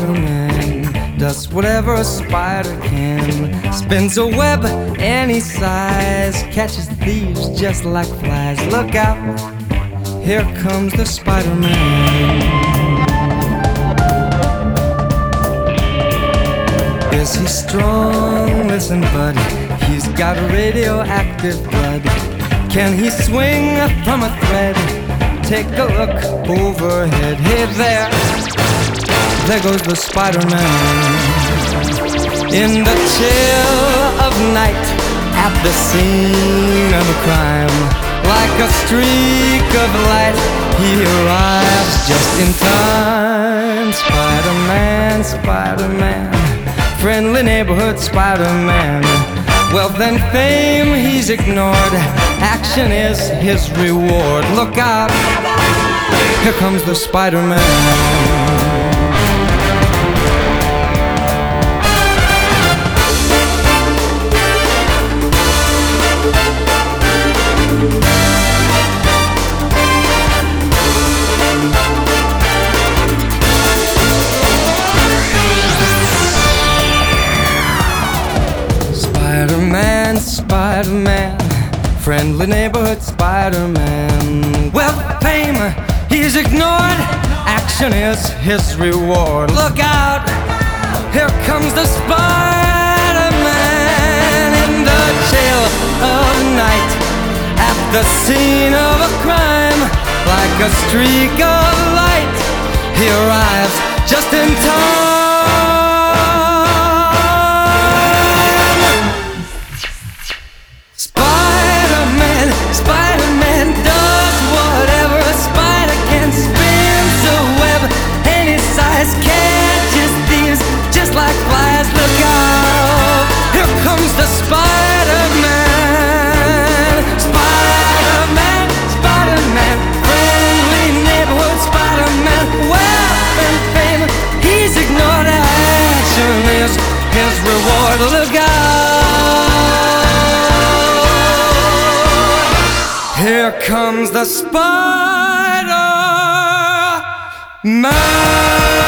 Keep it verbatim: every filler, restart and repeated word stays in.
Spider-Man does whatever a spider can. Spins a web any size, catches thieves just like flies. Look out, here comes the Spider-Man. Is he strong? Listen, buddy, he's got radioactive blood. Can he swing from a thread? Take a look overhead. Hey there, there goes the Spider-Man. In the chill of night, at the scene of a crime, like a streak of light, he arrives just in time. Spider-Man, Spider-Man, friendly neighborhood Spider-Man. Wealth and fame he's ignored, action is his reward. Look out, here comes the Spider-Man. Spider-Man, Spider-Man, friendly neighborhood Spider-Man. Wealth, fame, he's ignored, action is his reward. Look out, here comes the Spider-Man. In the chill of night, at the scene of a crime, like a streak of light, he arrives just in time. Spider-Man does whatever a spider can. Spins a web any size, catches thieves just like flies. Look out, here comes the Spider-Man. Spider-Man, Spider-Man, friendly neighborhood Spider-Man. Wealth and fame he's ignored, action is his reward. Look out, here comes the Spider-Man.